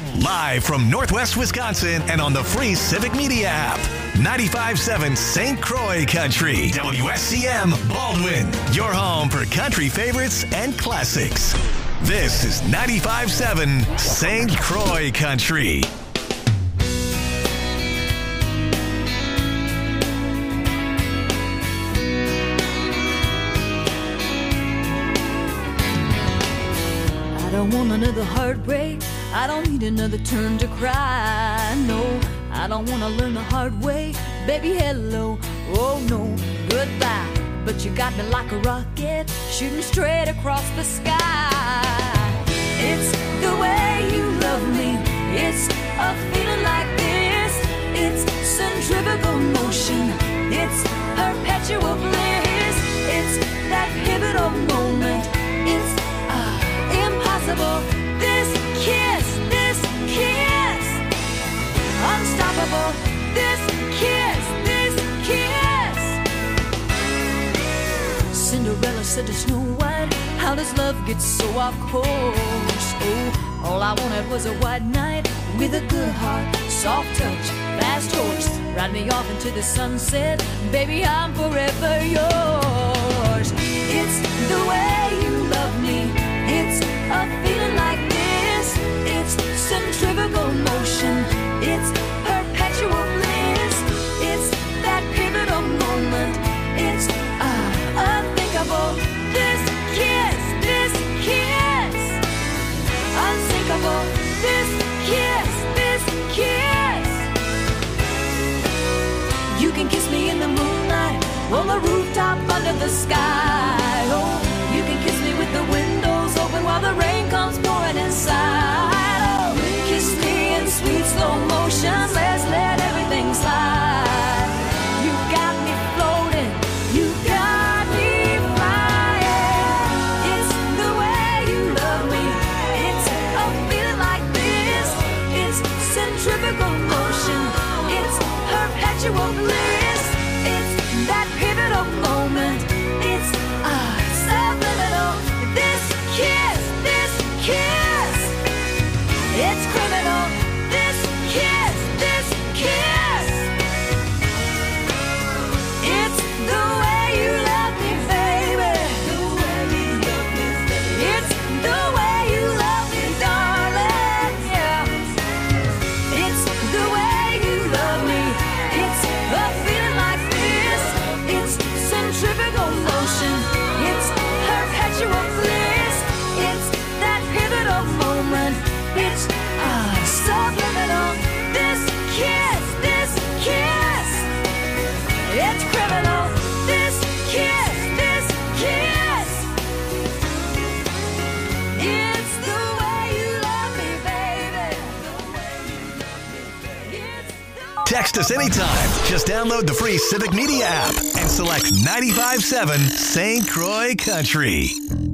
Live from Northwest Wisconsin and on the free Civic Media app. 95.7 St. Croix Country. WSCM Baldwin. Your home for country favorites and classics. This is 95.7 St. Croix Country. I don't want another heartbreak. I don't need another turn to cry. No, I don't want to learn the hard way. Baby, hello. Oh, no, goodbye. But you got me like a rocket, shooting straight across the sky. It's the way you love me. It's a feeling like this. It's centrifugal motion. It's perpetual bliss. It's that pivotal moment. It's impossible. This kiss, unstoppable. This kiss. Cinderella said to Snow White, how does love get so off course? Oh, all I wanted was a white knight with a good heart, soft touch, fast horse. Ride me off into the sunset, baby, I'm forever yours. It's the way you love me. It's a feeling like this. It's centrifugal motion. It's perpetual bliss. It's that pivotal moment. It's unthinkable. This kiss, unsinkable. This kiss. You can kiss me in the moonlight, on the rooftop under the sky. Oh, you can kiss me with the windows open while the rain comes pouring inside. Oh, kiss me in sweet slow motion. Let's let everything slide. You got me floating. You got me flying. It's the way you love me. It's a feeling like this. It's centrifugal motion. It's perpetual bliss. It's that pivotal moment. It's subliminal. This kiss. It's criminal. This kiss. It's the way you love me, baby. It's the way you love me, darling. Yeah. It's the way you love me. It's a feeling like this. It's centrifugal motion. It's perpetual bliss. It's that pivotal moment. It's subliminal. This kiss. It's criminal. This kiss. It's the way you love me, baby. Text us anytime. Just download the free Civic Media app and select 95.7 St. Croix Country.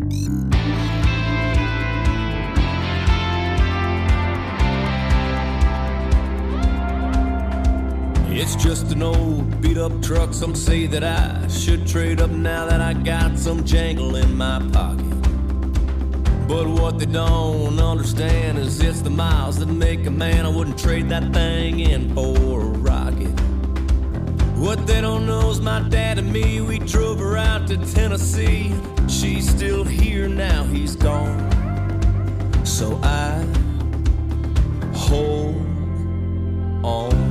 It's just an old beat-up truck. Some say that I should trade up now that I got some jangle in my pocket. But what they don't understand is it's the miles that make a man. I wouldn't trade that thing in for a rocket. What they don't know is my dad and me, we drove her out to Tennessee. She's still here now, he's gone. So I hold on.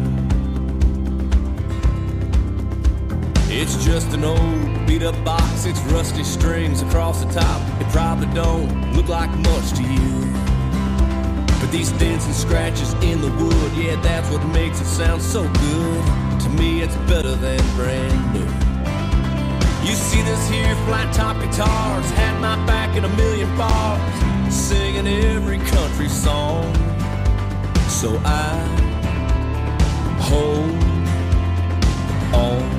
It's just an old beat-up box. It's rusty strings across the top. It probably don't look like much to you, but these dents and scratches in the wood, yeah, that's what makes it sound so good. To me, it's better than brand new. You see this here flat-top guitars had my back in a million bars, singing every country song. So I hold on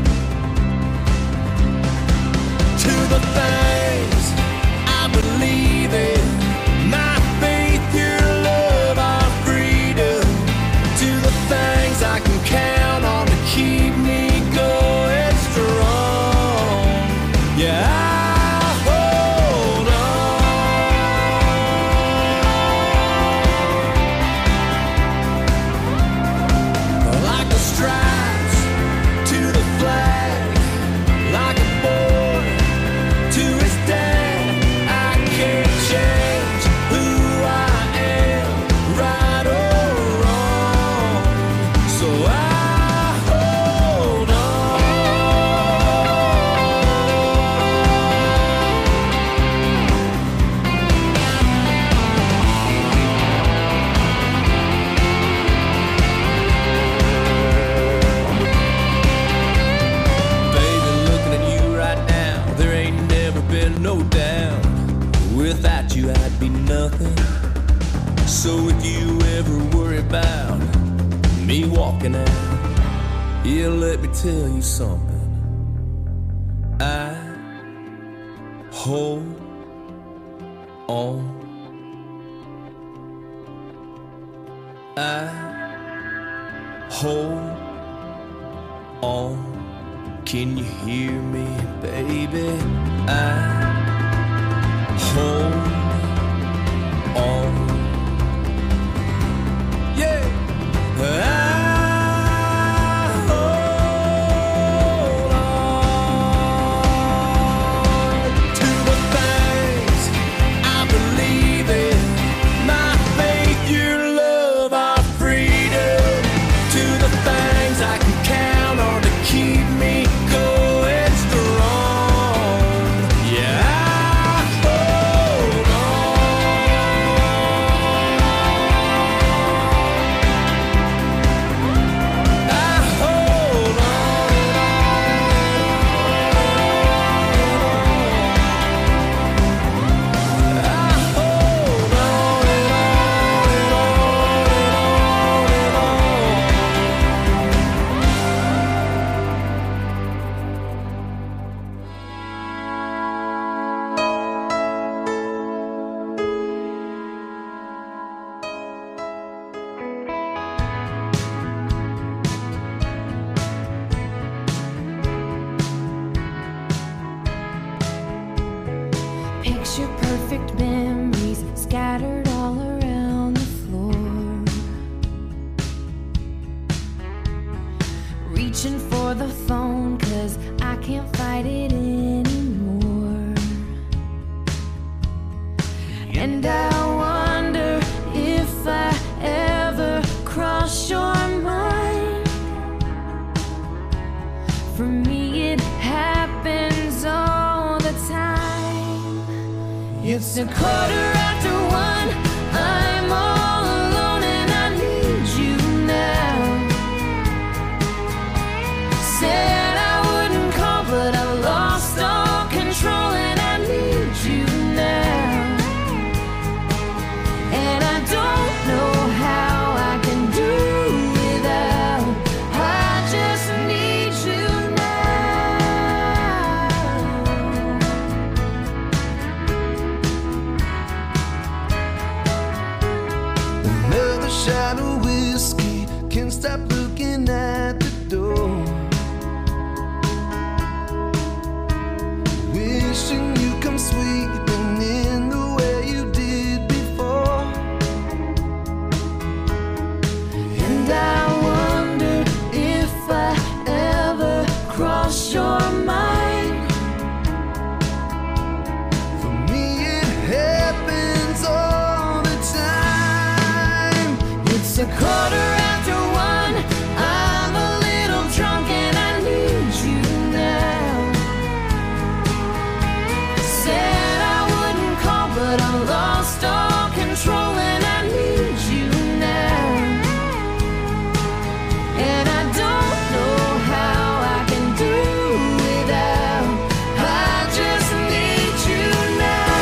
to the things I believe in, my faith, your love, our freedom, to the things I can count on to keep me going strong. Yeah, I hold on. So if you ever worry about me walking out, yeah, let me tell you something. I hold on. I hold on. Can you hear me, baby? I hold on. Yeah. Picture perfect memories scattered all around the floor. Reaching for the phone 'cause I can't fight it anymore. And I wonder if I ever cross your mind. For me it happens all the time. It's 1:15. I'm all alone and I need you now. Said I wouldn't call, but I lost all control and I need you now. And I don't know how I can do without. I just need you now. Another shot of whiskey, can't stop looking at the door. Wishing you come sweeping in the way you did before. And I wonder if I ever cross your mind. For me it happens all the time. It's 1:15. I'm a little drunk and I need you now. Said I wouldn't call, but I lost all control and I need you now. And I don't know how I can do without. I just need you now.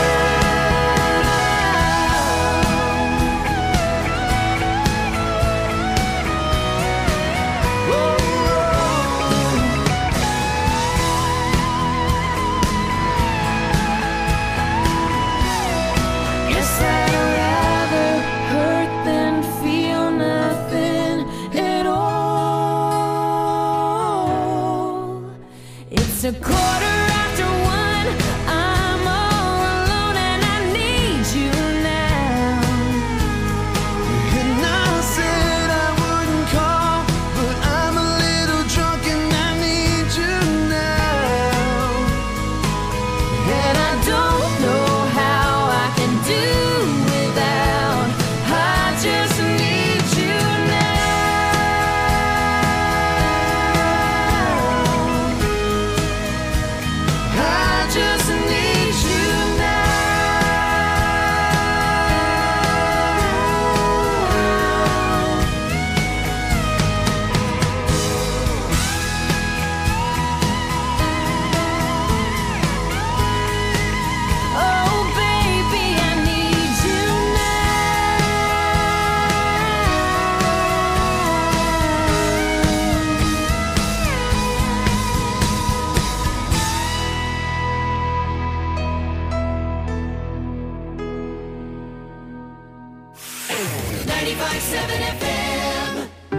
Guess I'd rather hurt than feel nothing at all. It's 1:15. I'm all alone and I need you now. And I said I wouldn't call, but I'm a little drunk and I need you now. And I don't know how I can do without. I just need you now. 95.7 FM.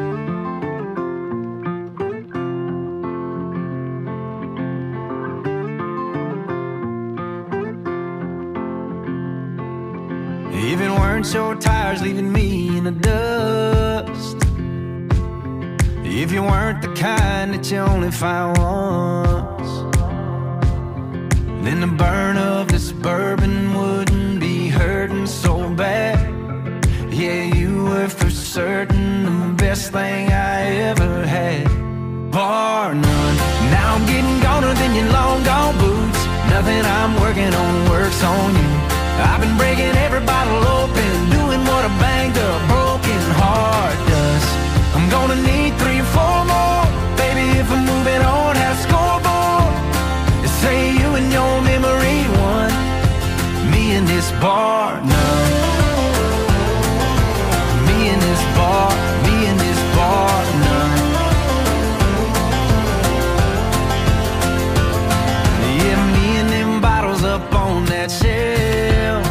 If it weren't your tires leaving me in the dust, if you weren't the kind that you only find once, then the burn of this bourbon wouldn't be hurting so bad. Yeah, you were for certain the best thing I ever had, bar none. Now I'm getting goner than your long gone boots. Nothing I'm working on works on you. I've been breaking every bottle open, doing what a banged up broken heart does. I'm gonna need 3 or 4 more, baby, if I'm moving on that scoreboard. They say you and your memory won, me and this bar none. Me and this bar none. Yeah, me and them bottles up on that shelf.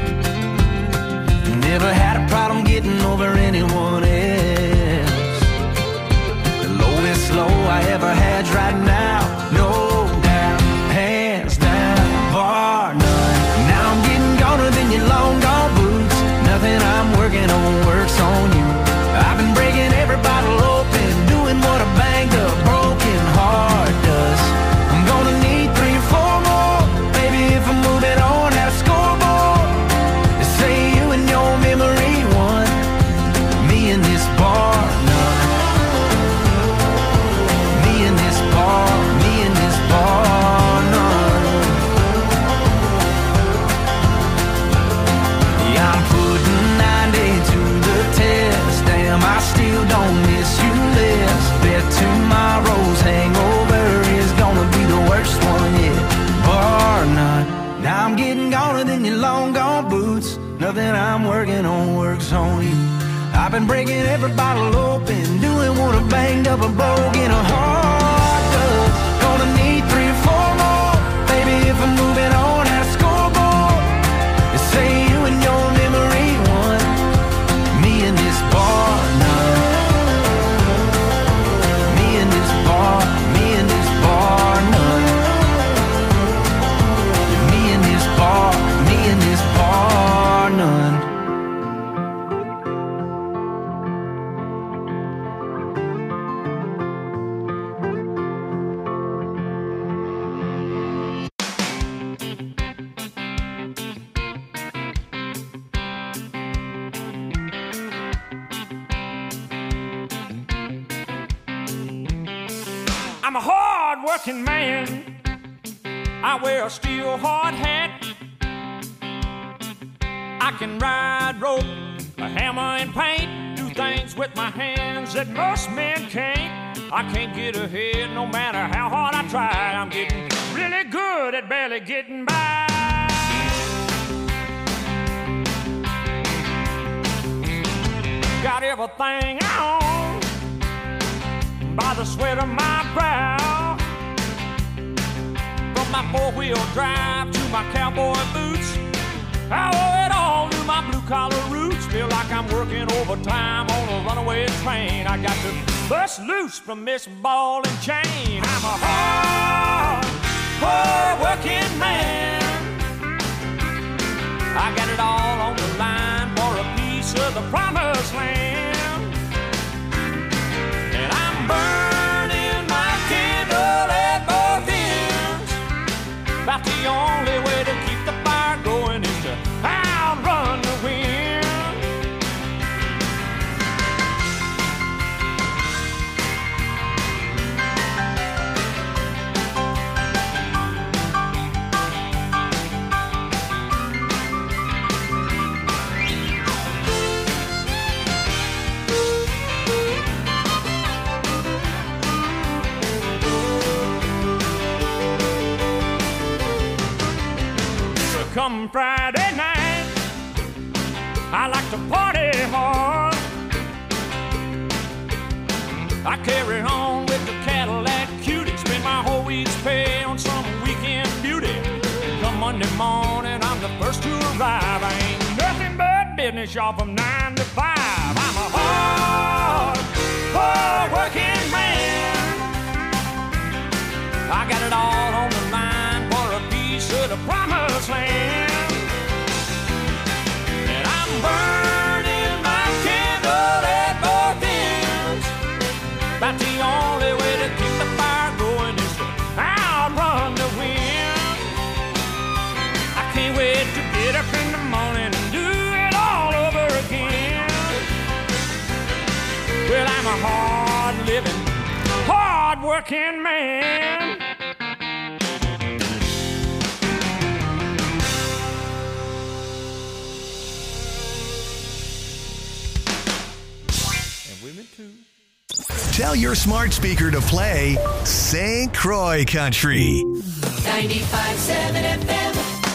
Never had a problem getting over anyone else. The lowest low I ever had's right now, no doubt, hands down, bar none. Now I'm getting goner than your long gone boots. Nothing I'm working on works on you. I've been breaking every bottle open, doing what a banged up broken heart does. I'm gonna need 3 or 4 more, baby, if I'm moving on that scoreboard. They say you and your memory won, me and this bar none. Me and this bar none. Yeah, I'm putting 90 to the test. Damn, I still don't miss you less. Bet tomorrow's hangover is gonna be the worst one yet, bar none. Now I'm getting goner than your long gone boots. Nothing I'm working on works on you. I've been breaking every bottle open, doing what a banged up a broken heart does. Gonna need 3 or 4 more, baby, if I'm moving on that scoreboard. They say you and your memory won, me and this bar none. Me and this bar none. Yeah, me and this bar none. I'm a hard-working man. I wear a steel hard hat. I can ride rope, a hammer and paint, do things with my hands that most men can't. I can't get ahead no matter how hard I try. I'm getting really good at barely getting by. Got everything I own by the sweat of my brow. From my 4-wheel drive to my cowboy boots, I owe it all to my blue-collar roots. Feel like I'm working overtime on a runaway train. I got to bust loose from this ball and chain. I'm a hard-working man. I got it all on the line for a piece of the promised land. And I'm burning my candle at both ends. About the only way to keep the fire going is to outrun the wind. Come Friday night, I like to party hard. I carry on with the Cadillac Cutie, spend my whole week's pay on some weekend beauty. Come Monday morning, I'm the first to arrive. I ain't nothing but business, y'all, from 9 to 5. hard working man. I got it all on the line for a piece of the promised land. And I'm burning my candle at both ends. About the only way to keep the fire going is to outrun the wind. I can't wait to get up in the morning and do it all over again. Well, I'm a hard-living, hard-working man. And women too. Tell your smart speaker to play St. Croix Country. 95.7 FM.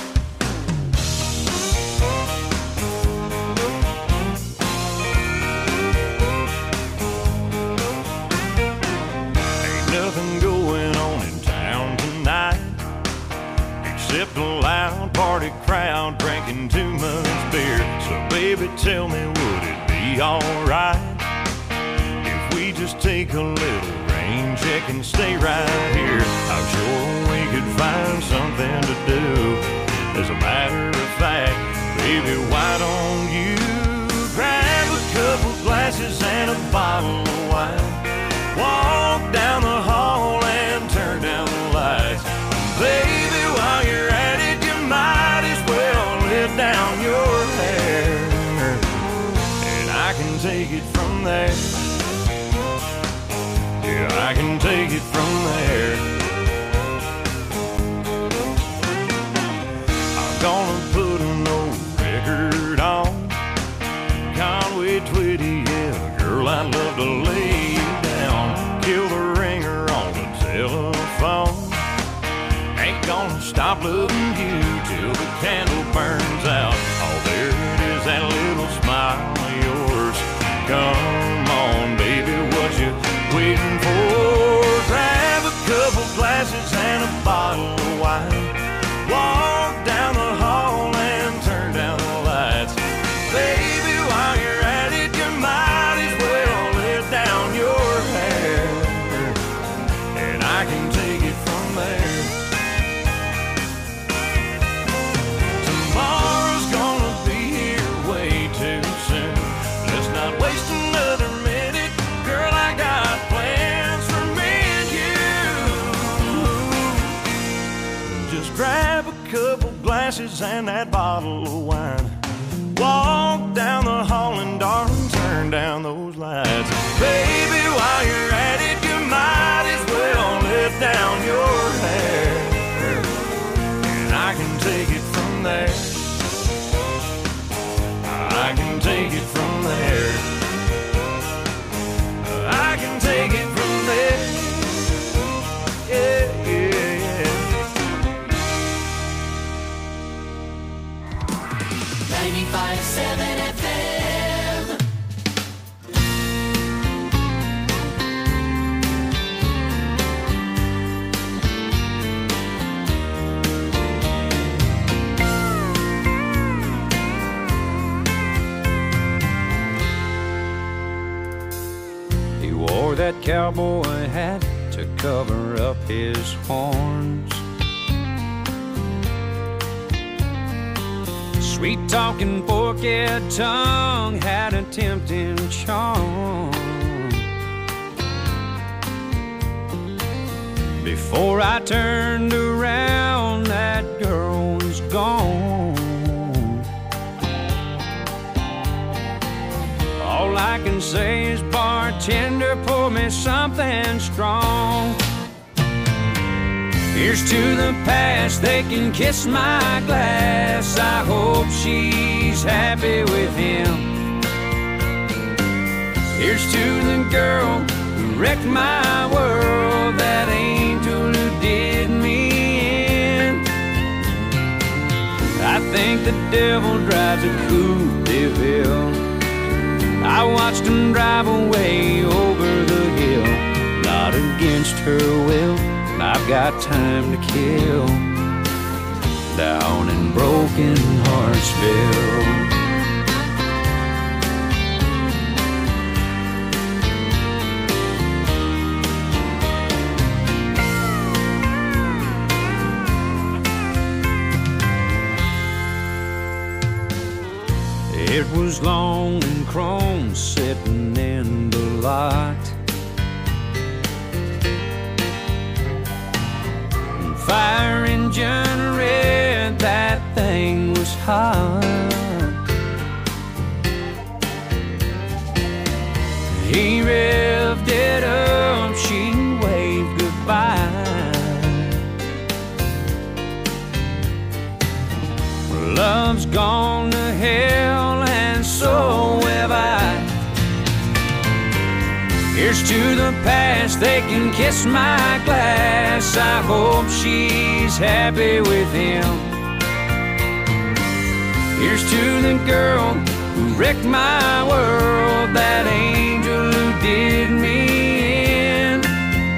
Nothing going on in town tonight except a loud party crowd drinking too much beer. So baby, tell me, would it be alright if we just take a little rain check and stay right here? I'm sure we could find something to do. As a matter of fact, baby, why don't you grab a couple glasses and a bottle of wine? Walk down the hall and turn down the lights. Baby, while you're at it, you might as well let down your hair. And I can take it from there. Yeah, I can take it from there. I'm gonna put an old record on. Conway Twitty, yeah, girl, I'd love to lay you down. Kill the ringer on the telephone. Ain't gonna stop loving you till the candle burns out. Oh, there it is, that little smile of yours. Come on, baby, what you waiting for? Grab a couple glasses and a bottle of wine. Walk down the hall and turn down the lights. Baby, while you're at it, you might as well let down your hair. And I can take it from there. Tomorrow's gonna be here way too soon. Let's not waste another minute. Girl, I got plans for me and you. Just grab a couple glasses and that bottle of wine. Walk down the hall and darling, turn down those lights. Baby, while you're at it, you might as well let down your hair. And I can take it from there. I can take it from there. I can take it from there. Yeah, yeah, yeah. 95.7 FM. He wore that cowboy hat to cover up his horns. Sweet-talking, forked tongue had a tempting charm. Before I turned around, that girl was gone. All I can say is, bartender, pour me something strong. Here's to the past, they can kiss my glass. I hope she's happy with him. Here's to the girl who wrecked my world, that angel who did me in. I think the devil drives a Coupe de Ville. I watched him drive away over the hill, not against her will. I've got time to kill down in Broken Heartsville. shoes long and chrome sitting in the lot. Fire engine red, that thing was hot. He revved it up, she waved goodbye. Love's gone to hell and so have I. Here's to the past, they can kiss my glass. I hope she's happy with him. Here's to the girl who wrecked my world, that angel who did me in.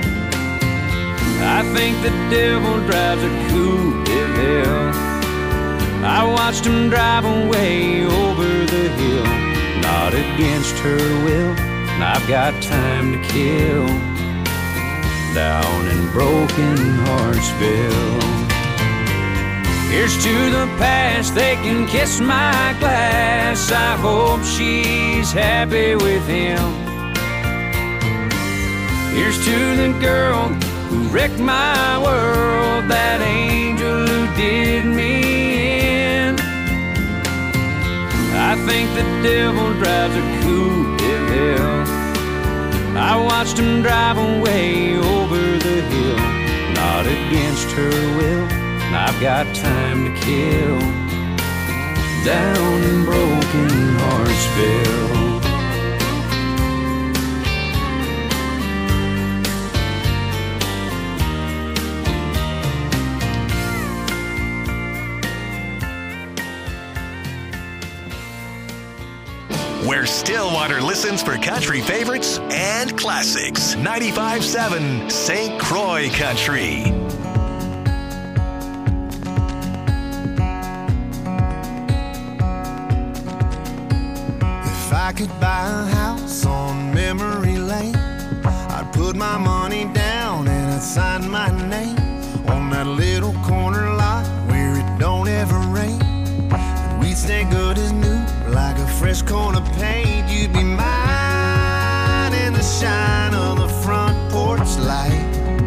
I think the devil drives a coupe de ville. I watched him drive away over the hill, not against her will. I've got time to kill down in Broken Heartsville. Here's to the past, they can kiss my glass. I hope she's happy with him. Here's to the girl who wrecked my world, that angel who did me in. I think the devil drives a coupe de ville. I watched him drive away over the hill, not against her will. I've got time to kill down in Broken Heartsville. Where Stillwater listens for country favorites and classics. 95.7 St. Croix Country. If I could buy a house on memory lane, I'd put my money down and I'd sign my name on that little corner lot where it don't ever rain. And we'd stay good as new, like a fresh coat of paint. You'd be mine in the shine of the front porch light.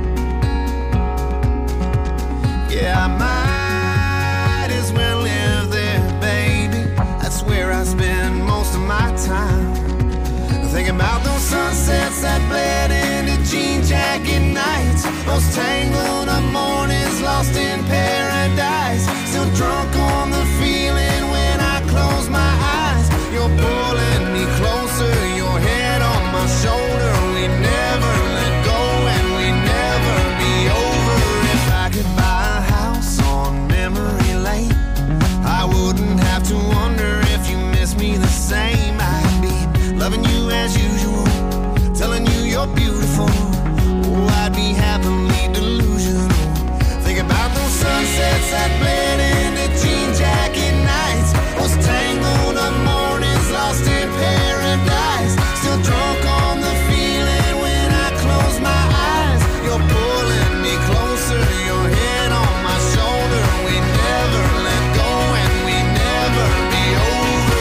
Yeah, I might as well live there, baby. That's where I spend most of my time. Thinking about those sunsets that bled into jean jacket nights, those tangled up mornings lost in paradise. Still drunk on the feeling when I close my eyes. You're pulling me closer, your head on my shoulder. We never let go and we never be over. If I could buy a house on memory lane, I wouldn't have to wonder if you miss me the same. I'd be loving you as usual, telling you you're beautiful. Oh, I'd be happily delusional. Think about those sunsets that bled into jean jacket nights, those tangled up mornings lost in paradise. Still drunk on the feeling when I close my eyes. You're pulling me closer, your head on my shoulder. We never let go and we never be over.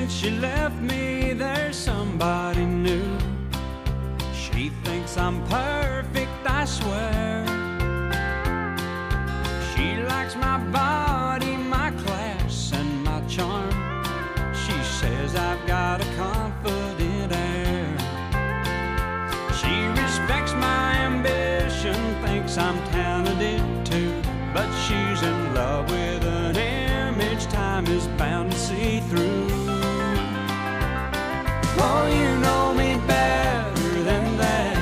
since she left me, there's somebody new. She thinks I'm perfect, I swear. She likes my body, my class, and my charm. She says I've got a confident air. She respects my ambition, thinks I'm talented too, but she's in love with an image time is bound to see through. Oh, you know me better than that.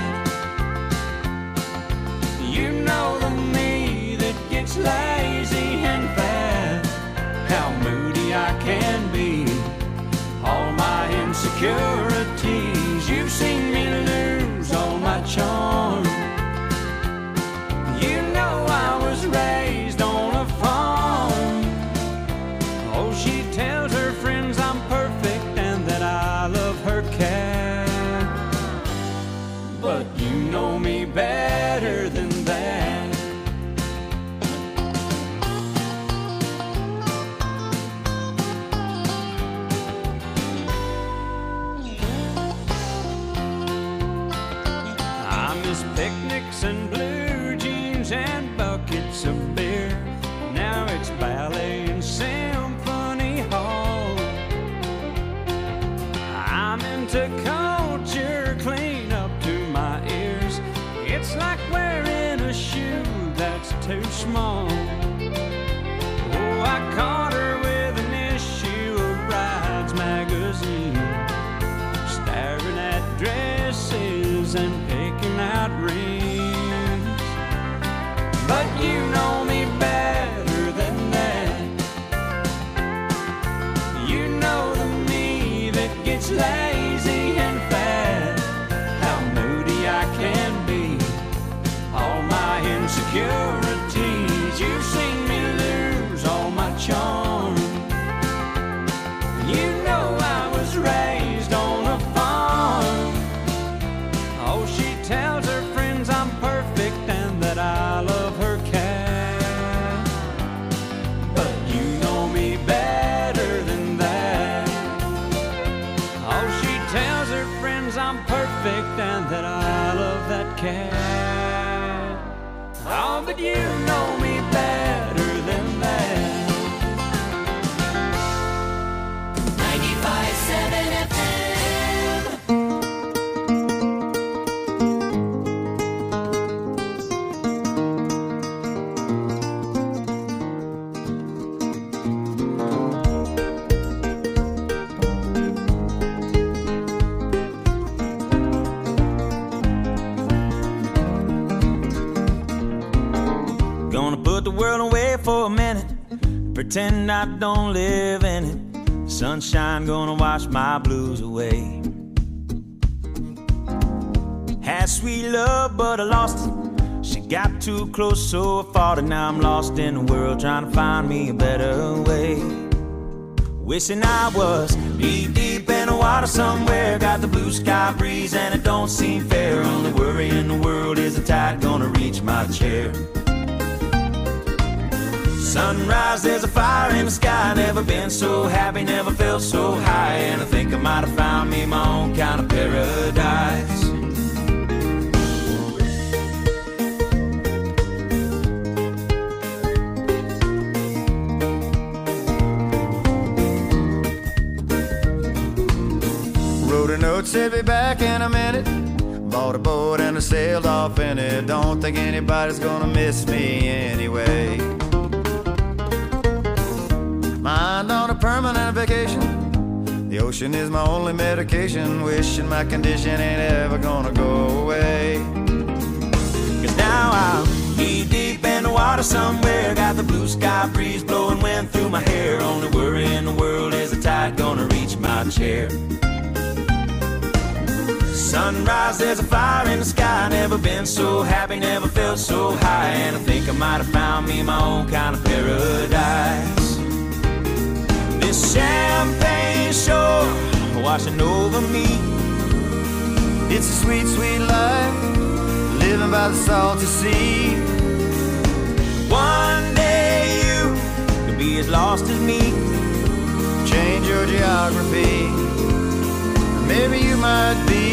You know the me that gets lazy and fat, how moody I can be, all my insecurities. You've seen me lose all my charm. You know I was raised on a farm. Oh, she tells her friends I'm perfect and that I love her cat. But you know me better than that. I miss picnics and blue jeans and buckets of beer. Now it's ballet and symphony hall. I'm into culture clean up to my ears. It's like wearing a shoe that's too small. Oh, I caught her with an issue of Brides magazine, staring at dresses and picking out rings. But you know me better than that. You know the me that gets lazy and fat, how moody I can be, all my insecurities. You've seen me lose all my charm. You know I was raised on a farm. Oh, she tells her friends I'm perfect and that I love her cat. But you know me better than that. Oh, she tells her friends I'm perfect and that I love that cat. Oh, but you know me better than that. 95.7 FM. Gonna put the world away for a minute, pretend I don't live in it. Sunshine gonna wash my blues away. Had sweet love, but I lost it. She got too close, so I fought it. Now I'm lost in the world, trying to find me a better way. Wishing I was deep in the water somewhere. Got the blue sky breeze and it don't seem fair. Only worry in the world is the tide gonna reach my chair. Sunrise, there's a fire in the sky. Never been so happy, never felt so high. And I think I might have found me my own kind of paradise. Wrote a note, said be back in a minute. Bought a boat and I sailed off in it. Don't think anybody's gonna miss me anyway. Mind on a permanent vacation. The ocean is my only medication. Wishing my condition ain't ever gonna go away. Cause now I'm knee deep in the water somewhere. Got the blue sky breeze blowing wind through my hair. Only worry in the world is the tide gonna reach my chair. Sunrise, there's a fire in the sky. Never been so happy, never felt so high. And I think I might have found me my own kind of paradise. This champagne shore washing over me. It's a sweet, sweet life, living by the salty sea. One day you could be as lost as me. Change your your geography. Maybe you might be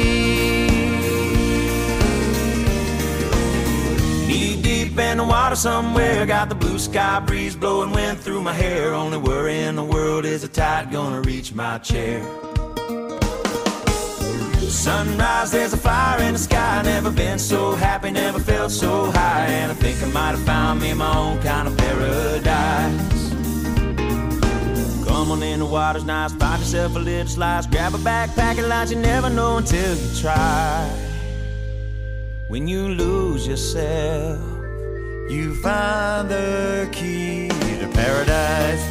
knee deep in the water somewhere. Got the blue sky breeze blowing wind through my hair. Only worry in the world is the tide gonna reach my chair. Sunrise, there's a fire in the sky. Never been so happy, never felt so high. And I think I might have found me my own kind of paradise. Come on in, the water's nice. Find yourself a little slice. Grab a backpack and lunch. You never know until you try. When you lose yourself, you find the key to paradise.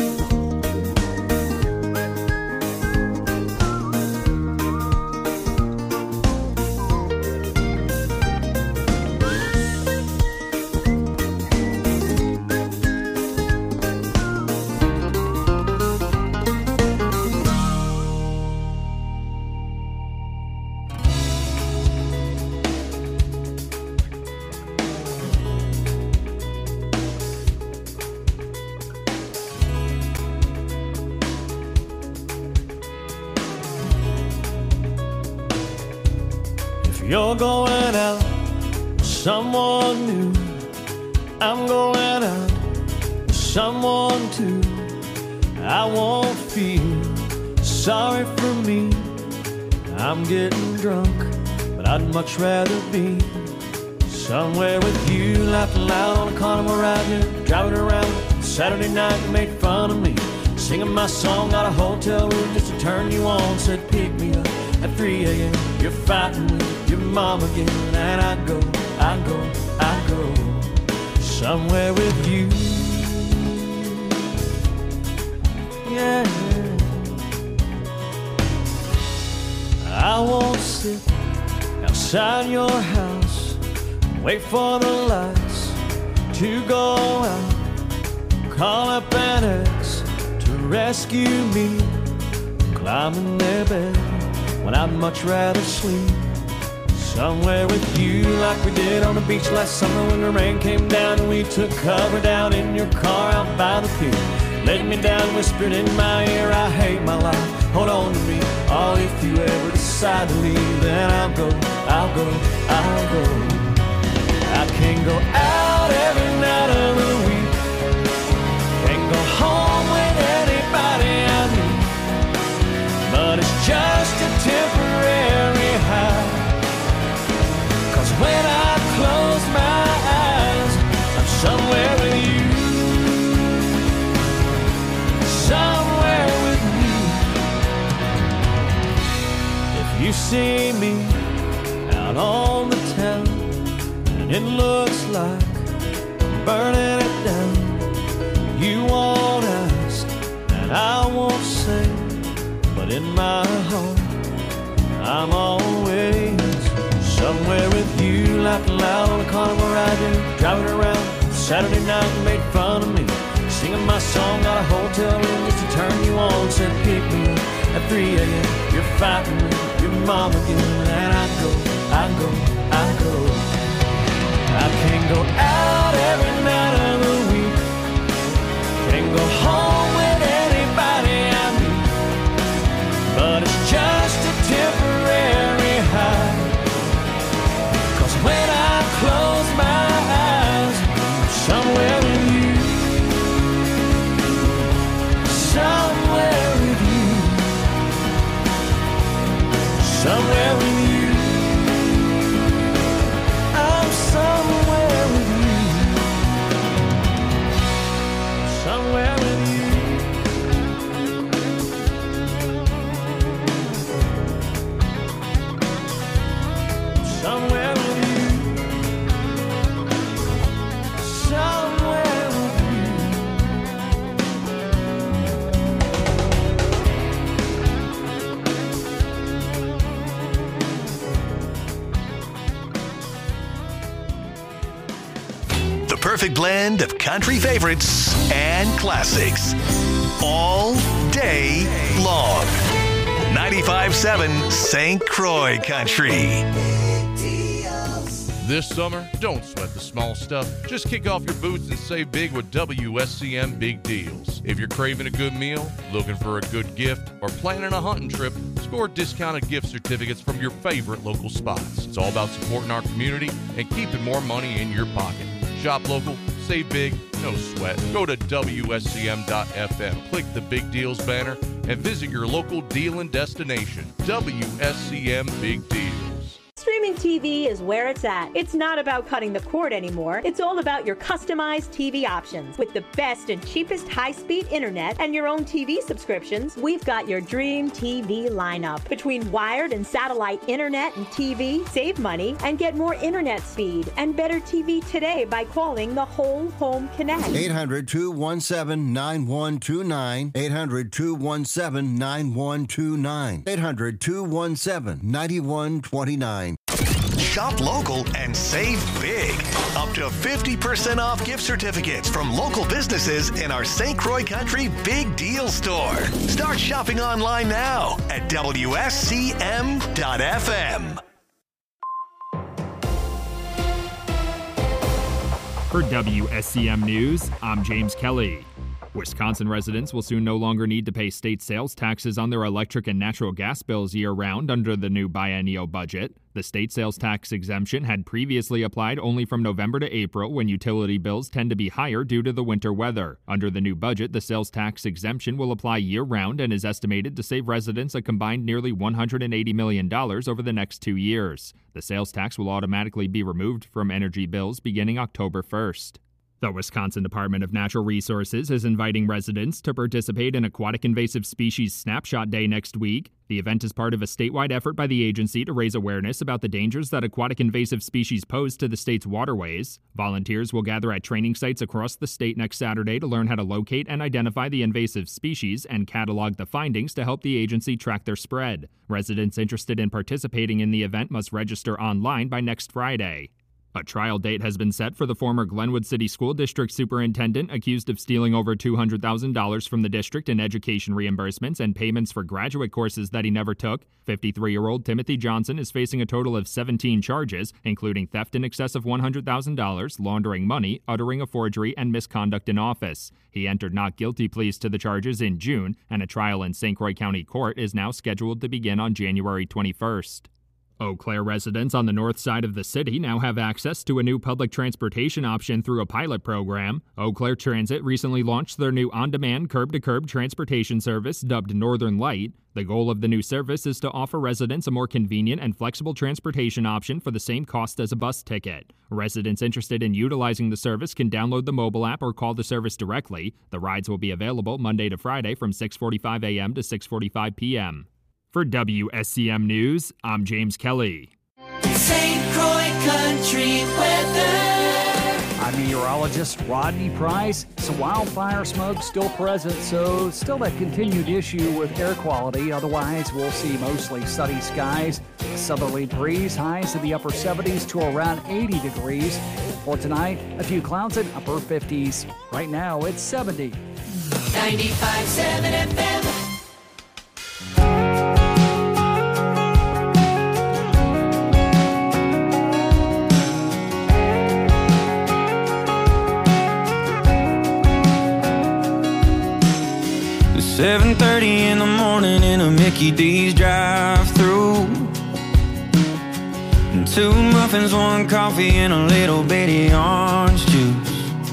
You're going out with someone new. I'm going out with someone too. I won't feel sorry for me. I'm getting drunk, but I'd much rather be somewhere with you, laughing loud on a carnival ride here, driving around Saturday night and made fun of me, singing my song out of a hotel room just to turn you on. Said pick me up at 3 a.m. You're fighting with your mom again, and I go somewhere with you. Yeah, I won't sit outside your house, wait for the lights to go out, call up an ex to rescue me, climb in their bed when I'd much rather sleep somewhere with you, like we did on the beach last summer when the rain came down and we took cover down in your car out by the pier. Laid me down, whispered in my ear, I hate my life, hold on to me. Oh, if you ever decide to leave, then I'll go. I can't go out every night of the week, can't go home with anybody I meet, but it's just a temporary high. Cause when I close my eyes, I'm somewhere with you, somewhere with you. If you see me out on the town and it looks like I'm burning it down, you won't ask and I won't say, but in my heart I'm always somewhere with you, laughing loud on a carnival ride here, driving around Saturday night and made fun of me, singing my song out of a hotel room just to turn you on. Said pick me up at 3 a.m. You're fighting with your mom again, and I go. I can't go out every night of the week, can't go home with anybody I meet, but it's just a temporary high. Cause when I close my eyes, I'm somewhere with you, somewhere with you, somewhere with you. I'm somewhere with you, somewhere with you. Somewhere with you, somewhere with you. The perfect blend of country favorites and classics. All day long. 95.7 St. Croix Country. This summer, don't sweat the small stuff. Just kick off your boots and save big with WSCM Big Deals. If you're craving a good meal, looking for a good gift, or planning a hunting trip, score discounted gift certificates from your favorite local spots. It's all about supporting our community and keeping more money in your pocket. Shop local, save big, no sweat. Go to WSCM.FM, click the Big Deals banner, and visit your local dealing destination. WSCM Big Deals. Streaming TV is where it's at. It's not about cutting the cord anymore. It's all about your customized TV options. With the best and cheapest high-speed internet and your own TV subscriptions, we've got your dream TV lineup. Between wired and satellite internet and TV, save money and get more internet speed and better TV today by calling the Whole Home Connect. 800-217-9129. 800-217-9129. 800-217-9129. Shop local and save big. Up to 50% off gift certificates from local businesses in our St. Croix Country Big Deal Store. Start shopping online now at WSCM.FM. For WSCM News, I'm James Kelly. Wisconsin residents will soon no longer need to pay state sales taxes on their electric and natural gas bills year-round under the new biennial budget. The state sales tax exemption had previously applied only from November to April, when utility bills tend to be higher due to the winter weather. Under the new budget, the sales tax exemption will apply year-round and is estimated to save residents a combined nearly $180 million over the next 2 years. The sales tax will automatically be removed from energy bills beginning October 1st. The Wisconsin Department of Natural Resources is inviting residents to participate in Aquatic Invasive Species Snapshot Day next week. The event is part of a statewide effort by the agency to raise awareness about the dangers that aquatic invasive species pose to the state's waterways. Volunteers will gather at training sites across the state next Saturday to learn how to locate and identify the invasive species and catalog the findings to help the agency track their spread. Residents interested in participating in the event must register online by next Friday. A trial date has been set for the former Glenwood City School District superintendent accused of stealing over $200,000 from the district in education reimbursements and payments for graduate courses that he never took. 53-year-old Timothy Johnson is facing a total of 17 charges, including theft in excess of $100,000, laundering money, uttering a forgery, and misconduct in office. He entered not guilty pleas to the charges in June, and a trial in St. Croix County Court is now scheduled to begin on January 21st. Eau Claire residents on the north side of the city now have access to a new public transportation option through a pilot program. Eau Claire Transit recently launched their new on-demand curb-to-curb transportation service dubbed Northern Light. The goal of the new service is to offer residents a more convenient and flexible transportation option for the same cost as a bus ticket. Residents interested in utilizing the service can download the mobile app or call the service directly. The rides will be available Monday to Friday from 6:45 a.m. to 6:45 p.m. For WSCM News, I'm James Kelly. St. Croix Country weather. I'm meteorologist Rodney Price. Some wildfire smoke still present, so still that continued issue with air quality. Otherwise, we'll see mostly sunny skies. A southerly breeze, highs in the upper 70s to around 80 degrees. For tonight, a few clouds in upper 50s. Right now, it's 70. 95.7 FM. It's 7:30 in the morning in a Mickey D's drive-thru. And 2 muffins, 1 coffee, and a little bitty orange juice.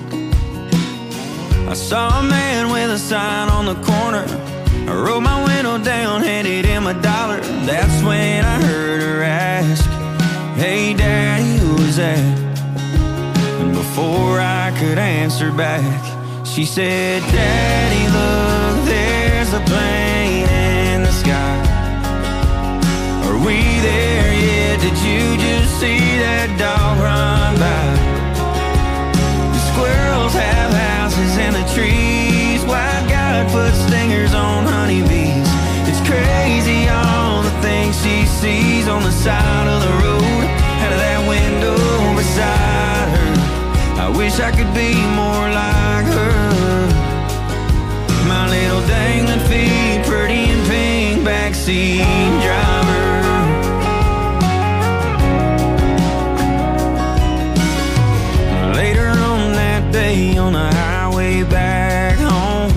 I saw a man with a sign on the corner. I rolled my window down, handed him $1. That's when I heard her ask, "Hey Daddy, who is that?" And before I could answer back, she said, "Daddy, look, there's a plane in the sky. Are we there yet? Did you just see that dog run by? The squirrels have houses in the trees. Why God put stingers on honeybees? It's crazy all the things she sees on the side of the road, out of that window beside her. I wish I could be more like her. My little dangling feet, pretty and pink, backseat driver." me on the highway back home.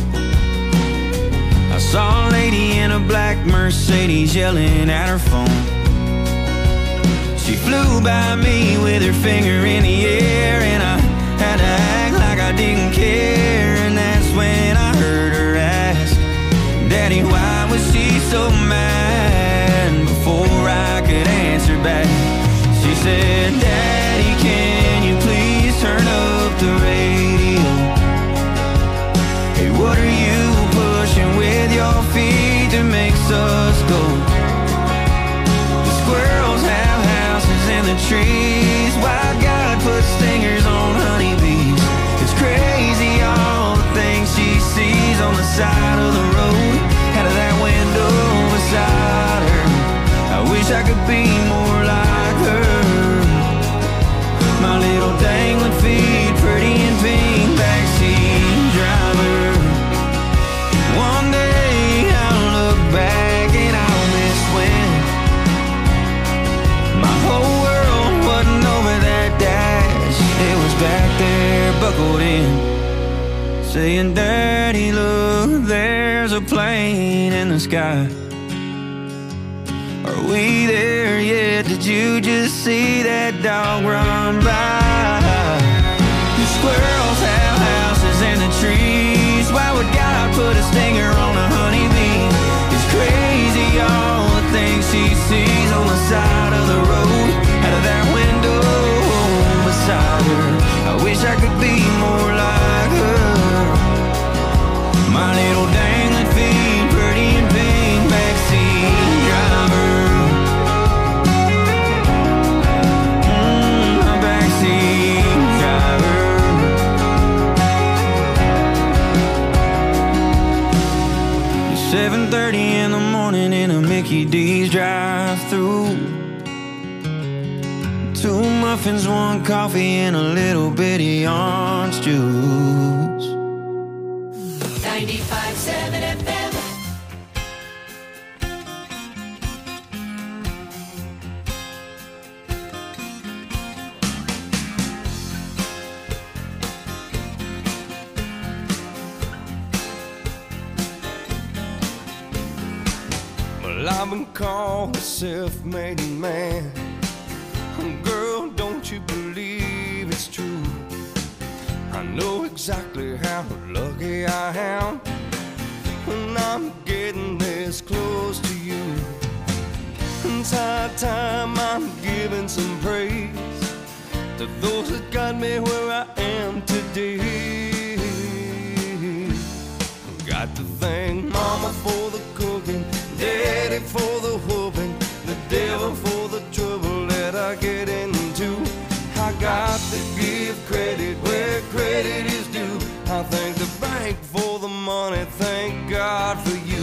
I saw a lady in a black Mercedes yelling at her phone. She flew by me with her finger in the air, and I had to act like I didn't care. And that's when I heard her ask, Daddy, why was she so mad? Before I could answer back, she said, Daddy, can you please turn up the radio? Hey, what are you pushing with your feet that makes us go? The squirrels have houses in the trees. Why God put stingers on honeybees? It's crazy all the things she sees on the side of the road, out of that window beside her. I wish I could be more like her. My little dangling feet, pretty in pink, backseat driver. One day I'll look back and I'll miss when my whole world wasn't over that dash. It was back there buckled in, saying, Daddy, look, there's a plane in the sky. Are we there yet? Did you just see that dog run by? The squirrels have houses in the trees. Why would God put a stinger on a honeybee? It's crazy all the things she sees on the side of the road, out of that window beside her. I wish I could be more like her. My little dangling feet, pretty in pink, backseat driver. My backseat driver. 7:30 in the morning in a Mickey D's drive-through. 2 muffins, 1 coffee, and a little bitty orange juice. 95.7 FM. Well, I've been called a self-made man. Girl, don't you believe it's true? I know exactly how lucky I am when I'm getting this close to you. It's high time I'm giving some praise to those that got me where I am today. Got to thank Mama for the cooking, Daddy for the whooping, the devil for the trouble that I get into. I got to give credit where credit is due. I thank the bank for the money, thank God for you.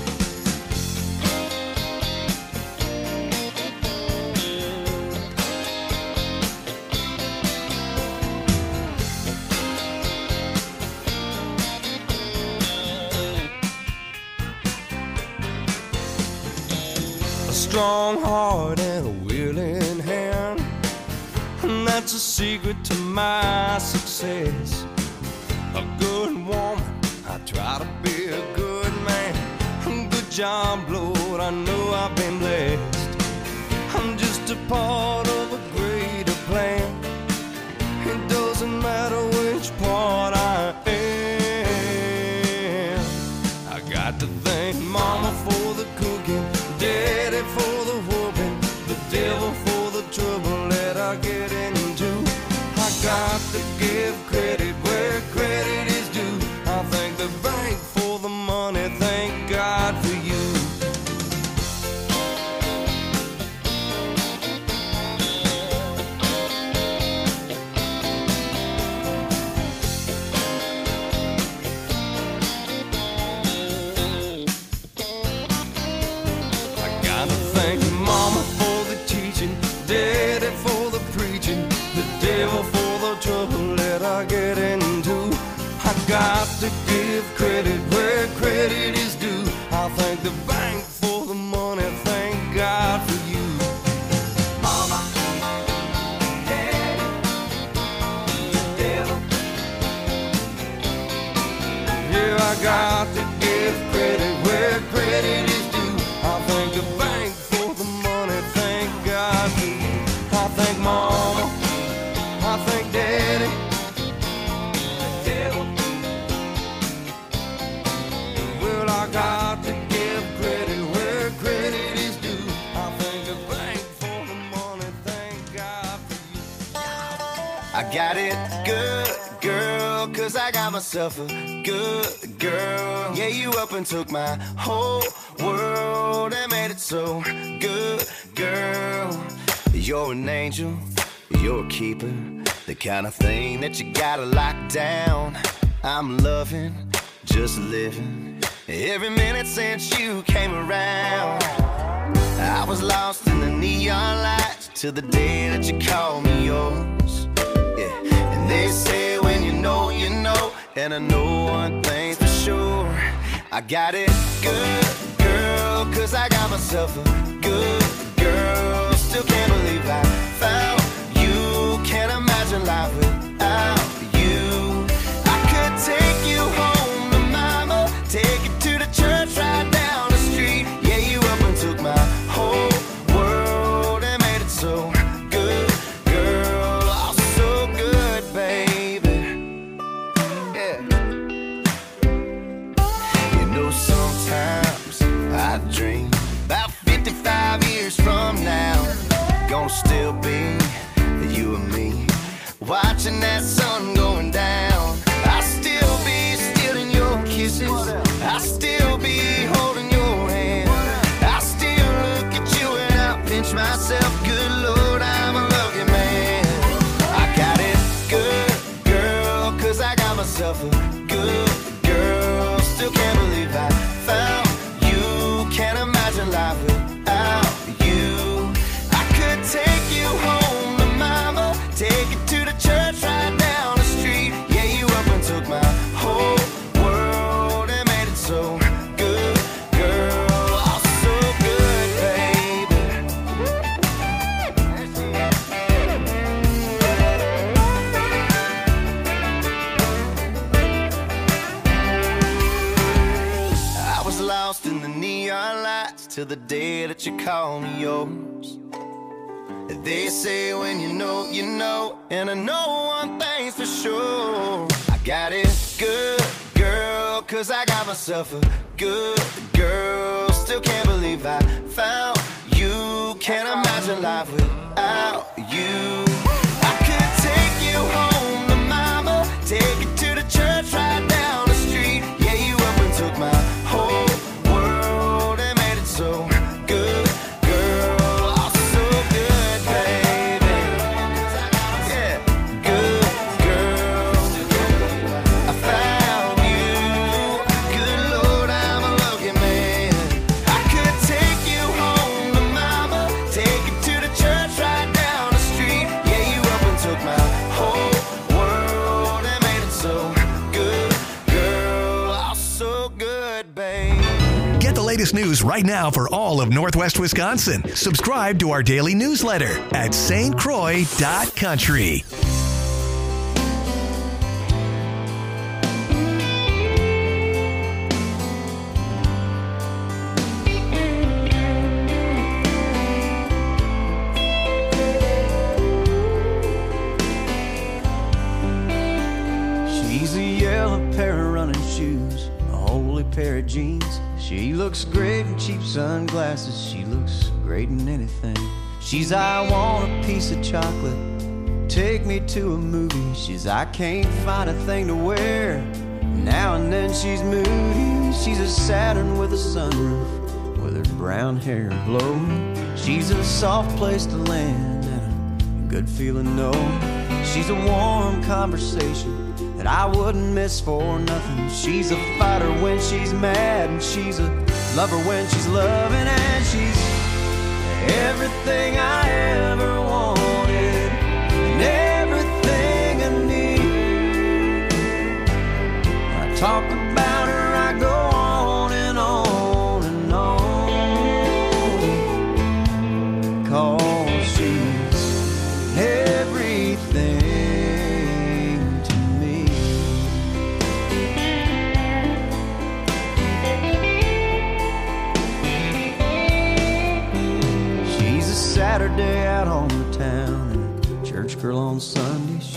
A strong heart and a willing hand, and that's a secret to my success. A good woman, I try to be a good man. Good job, Lord, I know I've been blessed. I'm just a part of a greater plan. It doesn't matter which part I am. I got to thank Mama for the cooking, Daddy for the whooping, the devil for the trouble that I get into. I got to give credit where credit is due. I thank the bank for the money, thank God for you. Thank Mama for the teaching, Daddy for the preaching, the devil for the trouble that I get into. I got to give credit where credit is due. I thank the bank for the money, thank God for you. Mama, Daddy, the devil, I got to give credit where credit is due. I thank the bank for the money, thank God for you. I thank Mama, I thank Daddy, the devil. Well, I got to give credit where credit is due. I thank the bank for the money, thank God for you. I got it good, girl, 'cause I got myself a good girl. Yeah, you up and took my whole world and made it so good, girl. You're an angel, you're a keeper, the kind of thing that you gotta lock down. I'm loving, just living, every minute since you came around. I was lost in the neon lights till the day that you called me yours. Yeah, and they say when you know, you know, and I know one thing's for sure. I got it good, girl, 'cause I got myself a good girl. Still can't believe I found you. Can't imagine life without you. I could take you home to mama, take you to the church right down the street. Yeah, you up and took my whole world and made it so good, girl. Oh, so good, baby. Yeah. You know, sometimes I dream about 55 years from now, gonna still be you and me, watching that sun going down. I'll still be stealing your kisses, I'll still be holding your hand, I'll still look at you and I'll pinch myself. Good Lord, I'm a lucky man. I got it good, girl, 'cause I got myself a good girl. Still can't believe I found you. Can't imagine life without you. I could take you home to mama, take you to the church right down the street. Yeah, you up and took my whole world and made it so good, girl. Oh, so good, baby. I was lost in the neon lights till the day that you called me yours. They say when you know, you know, and I know one thing's for sure. I got it good, girl, 'cause I got myself a good girl. Still can't believe I found you. Can't imagine life without you. I could take you home to mama, take you to the church right down the street. Yeah, you up and took my whole world and made it so good, girl. Oh, so good, baby. Yeah, good girl. I found you. Good Lord, I'm a lucky man. I could take you home to mama, take you to the church right down the street. Yeah, you up and took my whole world and made it so good, girl. Oh, so good, babe. Get the latest news right now for all of Northwest Wisconsin. Subscribe to our daily newsletter at stcroix.country. She's a yellow pair of running shoes, a holy pair of jeans. She looks great in cheap sunglasses. She looks great in anything. She's I want a piece of chocolate, take me to a movie. She's I can't find a thing to wear. Now and then she's moody. She's a Saturn with a sunroof, with her brown hair blowing. She's a soft place to land and a good feeling no. She's a warm conversation that I wouldn't miss for nothing. She's a fighter when she's mad, and she's a lover when she's loving, and she's everything I ever wanted and everything I need. I talk about her, I go on and on and on, 'cause she's everything.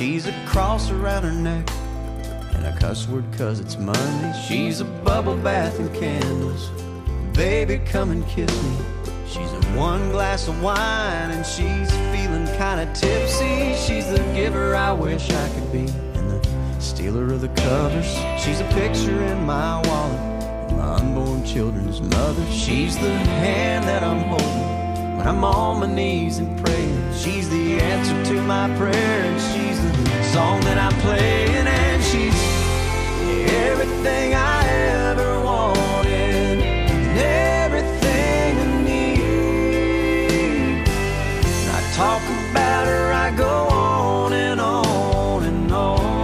She's a cross around her neck and a cuss word 'cause it's Monday. She's a bubble bath and candles. Baby, come and kiss me. She's a one glass of wine and she's feeling kinda tipsy. She's the giver I wish I could be and the stealer of the covers. She's a picture in my wallet, my unborn children's mother. She's the hand that I'm holding when I'm on my knees and praying. She's the answer to my prayer and she's the song that I'm playing. And she's everything I ever wanted and everything I need. I talk about her, I go on and on and on,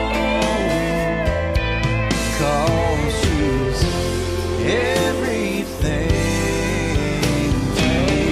'cause she's everything to me.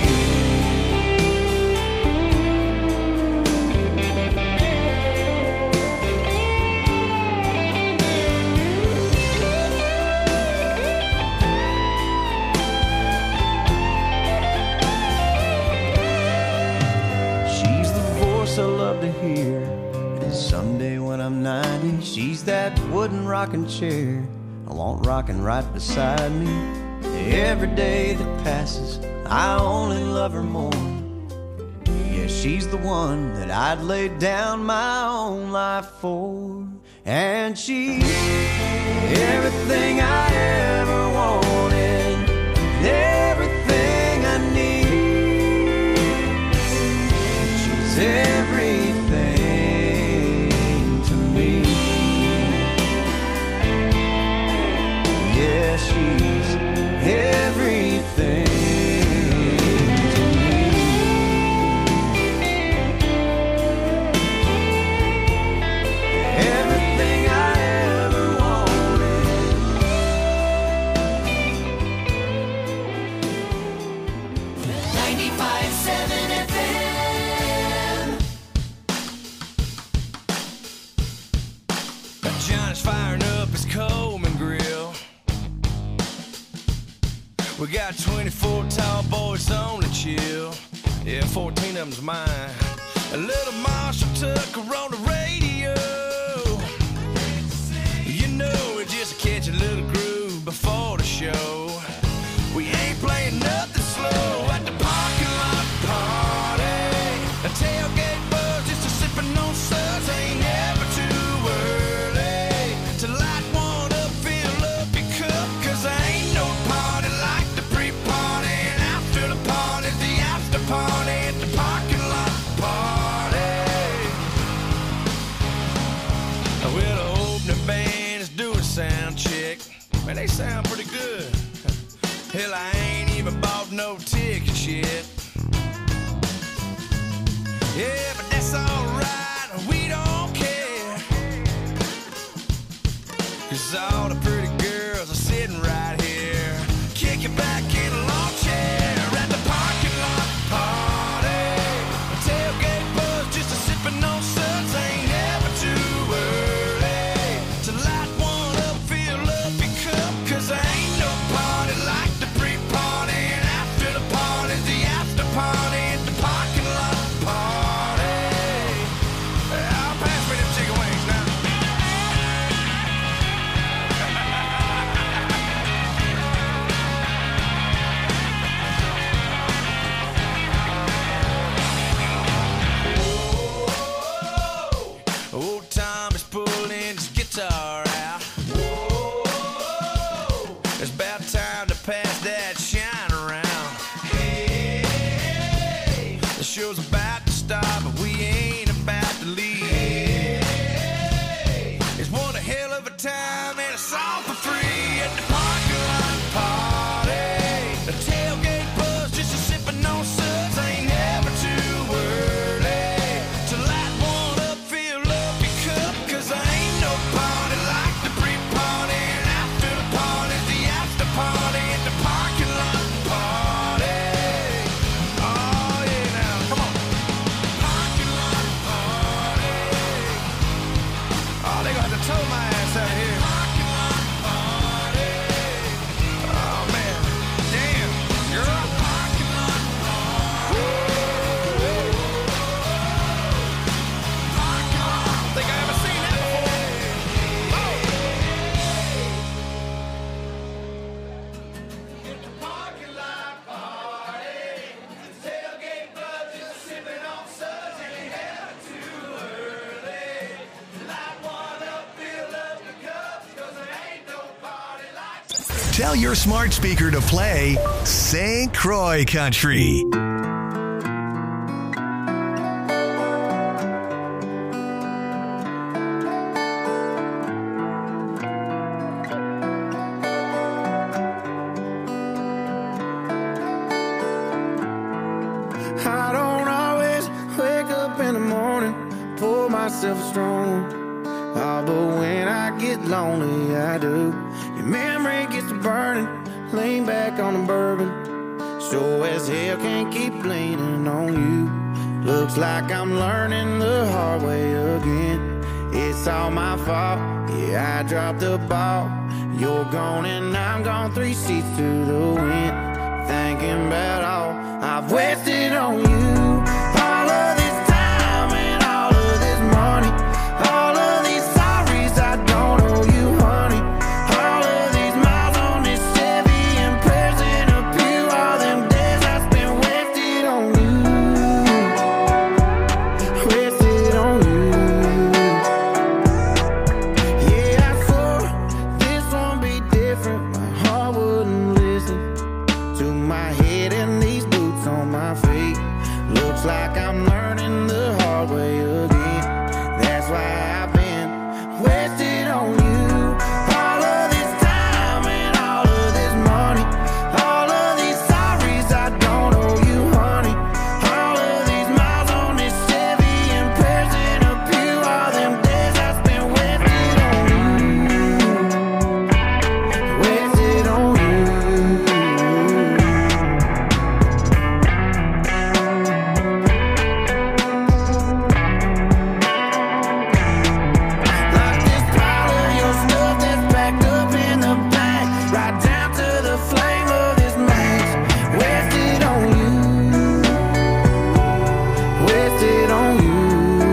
She's the voice I love to hear, and someday when I'm 90, she's that wooden rocking chair I want rocking right beside me. Every day that passes, I only love her more. Yeah, she's the one that I'd lay down my own life for. And she's everything I ever wanted, everything I need. She's everything to me. Yeah, she's everything to me. Everything I ever wanted. 95.7 FM. John's firing up his Coleman grill. We got 24 tall boys on the chill. Yeah, 14 of them's mine. A little Marshall Tucker on the radio. You know, it's just to catch a little groove before the show. We ain't playing nothing slow at the parking lot party. A tailgate buzz, just a sipping on suds. Ain't never too early to light one up, fill up your cup. 'Cause I ain't no party like the pre-party. And after the party's the after party at the parking lot party. Well, the opening band is doing sound check. Man, they sound pretty good. Hell, I ain't even bought no tickets yet. Yeah, but that's alright, we don't care. 'Cause all the pretty girls are sitting right here, kicking back in a lawn chair at the parking lot party. A tailgate buzz, just a sipping on suds. Ain't never too early to light one up, fill up your cup. 'Cause I ain't no party like the pre-party. And after the party's the after party at the parking lot party. I'll pass me them chicken wings now. Old Tom is pulling his guitar out. It's about time to pass that shine around. The show's about to start, but we ain't about to leave. It's one a hell of a time and it's all for free at the parking lot party. The tailgate buzz, just a sipping on suds. Ain't never too early to light one up, fill up your cup. 'Cause I ain't no party like the pre-party. And after the party's the after party at the parking lot party. Oh yeah, now come on. Parking lot party. Oh, they gonna have to tow my ass out here. Parking lot party. Oh man, damn, girl. Parking lot party. Parking lot Tell your smart speaker to play St. Croix Country. I don't always wake up in the morning, pour myself a strong. Oh, but when I get lonely, I do. Your memory gets to burning, lean back on the bourbon. Sure as hell can't keep leaning on you. Looks like I'm learning the hard way again. It's all my fault, yeah, I dropped the ball. You're gone and I'm gone, 3 seats to the wind. Thinking about all I've wasted on you. All of this time and all of this money. All of these sorries I don't owe you, honey. All of these miles on this Chevy and prayers in a pew. All them days I spent wasted on you. Wasted on you. Yeah, I swore this won't be different. My heart wouldn't listen to my head and these boots on my feet. Looks like I'm learning the hard way again. That's why I've been wasted on you. All of this time and all of this money. All of these sorries I don't owe you, honey. All of these miles on this Chevy and prayers in a pew. All them days I spent wasted on you. Wasted on you. Like this pile of your stuff that's packed up in the back, right down to the flame of this match. Wasted on you. Wasted on you.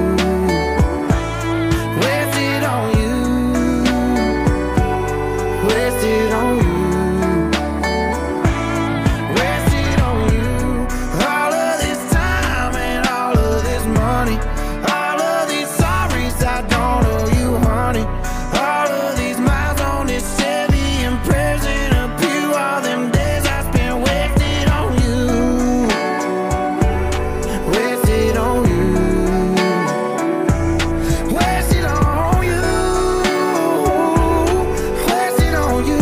Wasted on you. Wasted on you. Wasted on you. All of this time and all of this money. All of these sorries I don't owe you, honey. All of these miles on this Chevy and prayers in a pew. All them days I spent wasted on you. Wasted on you. Wasted on you. Wasted on you.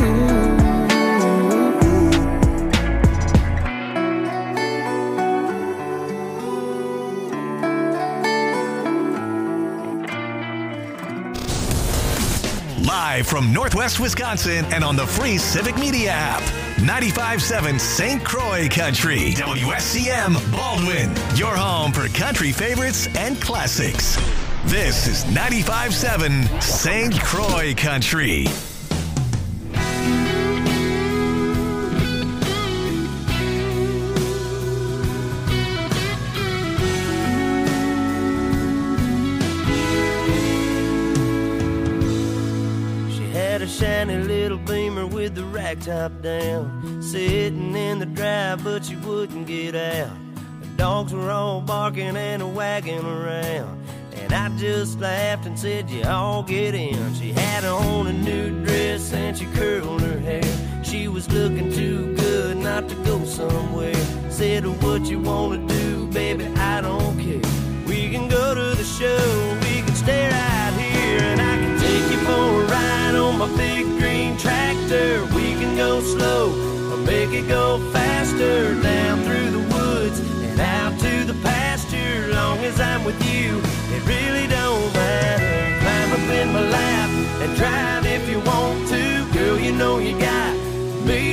Live from Northwest Wisconsin and on the free Civic Media app. 95.7 St. Croix Country. WSCM Baldwin. Your home for country favorites and classics. This is 95.7 St. Croix Country. She had a shiny little Beamer with the rack top down, sitting in the drive, but she wouldn't get out. The dogs were all barking and wagging around, and I just laughed and said, "You all get in." She had on a new dress and she curled her hair. She was looking too good not to go somewhere. Said, "What you wanna do, baby, I don't care. We can go to the show, we can stay right here, and I can take you for a ride on my big green tractor. We can go slow or make it go faster, down through the woods and out to the pasture. Long as I'm with you,